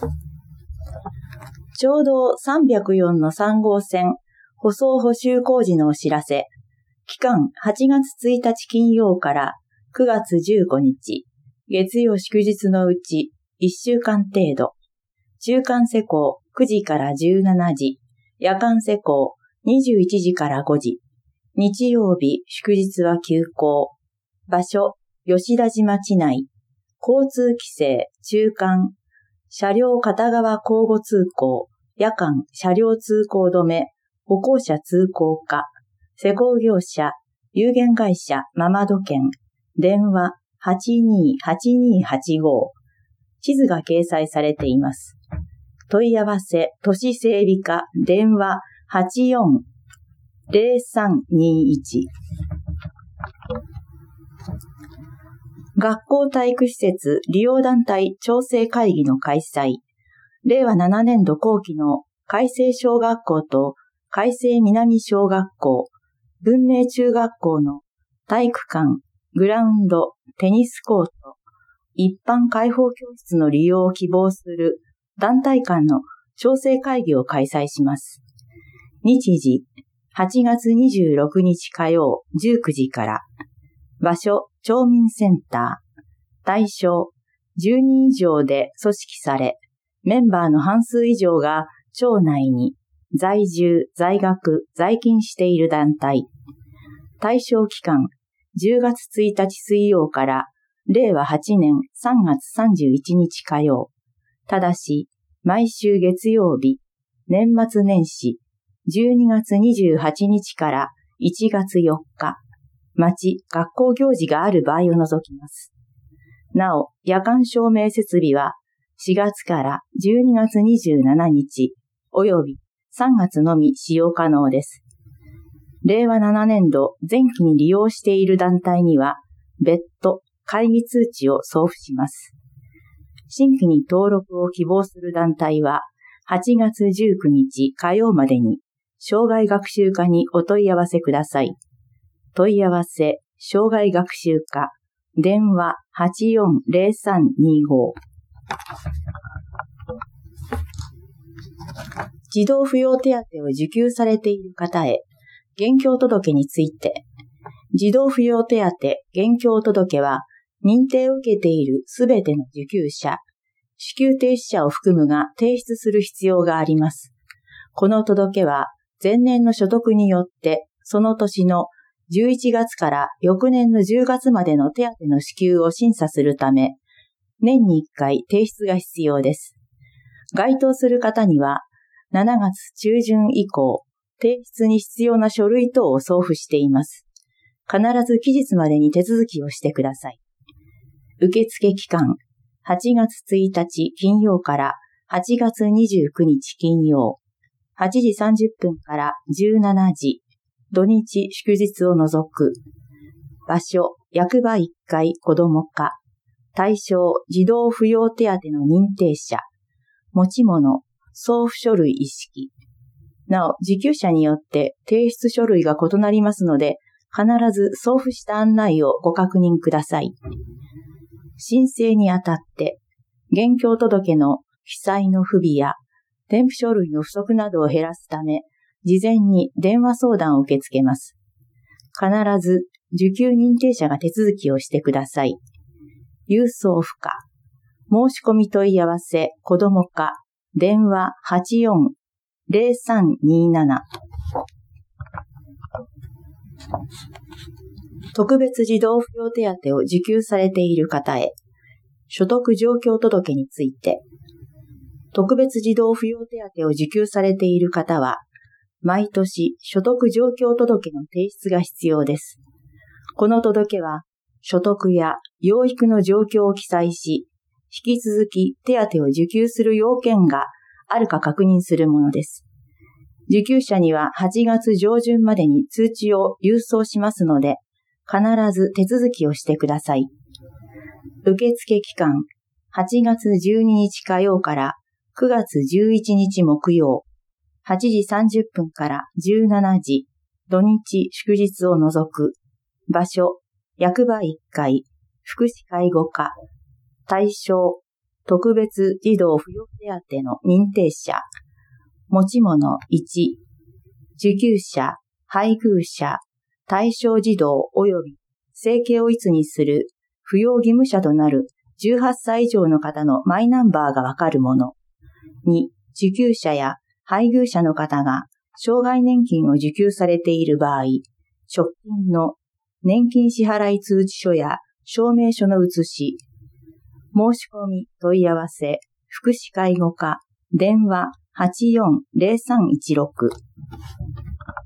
町道304-3号線舗装補修工事のお知らせ。期間8月1日金曜から9月15日、月曜祝日のうち1週間程度。中間施工9時から17時、夜間施工21時から5時。日曜日、祝日は休校。場所、吉田島地内。交通規制、中間。車両片側交互通行。夜間、車両通行止め。歩行者通行化。施工業者、有限会社ママド県。電話、828285。地図が掲載されています。問い合わせ、都市整備課、電話、84-0321。学校体育施設利用団体調整会議の開催。令和7年度後期の海星小学校と海星南小学校、文明中学校の体育館、グラウンド、テニスコート、一般開放教室の利用を希望する団体間の調整会議を開催します。日時、8月26日火曜19時から。場所、町民センター。対象、10人以上で組織され、メンバーの半数以上が町内に在住、在学、在勤している団体。対象期間、10月1日水曜から令和8年3月31日火曜。ただし、毎週月曜日、年末年始、12月28日から1月4日、町、学校行事がある場合を除きます。なお、夜間照明設備は4月から12月27日、および3月のみ使用可能です。令和7年度前期に利用している団体には、別途会議通知を送付します。新規に登録を希望する団体は、8月19日火曜までに、障害学習課にお問い合わせください。問い合わせ、障害学習課、電話840325。児童扶養手当を受給されている方へ、現況届について、児童扶養手当現況届は、認定を受けているすべての受給者、支給停止者を含むが提出する必要があります。この届は、前年の所得によって、その年の11月から翌年の10月までの手当の支給を審査するため、年に1回提出が必要です。該当する方には、7月中旬以降、提出に必要な書類等を送付しています。必ず期日までに手続きをしてください。受付期間、8月1日金曜から8月29日金曜、8時30分から17時、土日祝日を除く。場所、役場1階子ども課。対象、児童扶養手当の認定者。持ち物、送付書類一式。なお、受給者によって提出書類が異なりますので、必ず送付した案内をご確認ください。申請にあたって、現況届の記載の不備や、添付書類の不足などを減らすため、事前に電話相談を受け付けます。必ず受給認定者が手続きをしてください。郵送付課。申し込み問い合わせ子ども課。電話84-0327。特別児童扶養手当を受給されている方へ、所得状況届について、特別児童扶養手当を受給されている方は、毎年所得状況届の提出が必要です。この届は、所得や養育の状況を記載し、引き続き手当を受給する要件があるか確認するものです。受給者には8月上旬までに通知を郵送しますので、必ず手続きをしてください。受付期間、8月12日火曜から9月11日木曜、8時30分から17時、土日祝日を除く。場所、役場1階、福祉介護課。対象、 特別児童扶養手当の認定者、持ち物1、受給者、配偶者、対象児童及び生計をいつにする扶養義務者となる18歳以上の方のマイナンバーがわかるもの。2、受給者や配偶者の方が障害年金を受給されている場合、直近の年金支払い通知書や証明書の写し、申し込み問い合わせ、福祉介護課、電話840316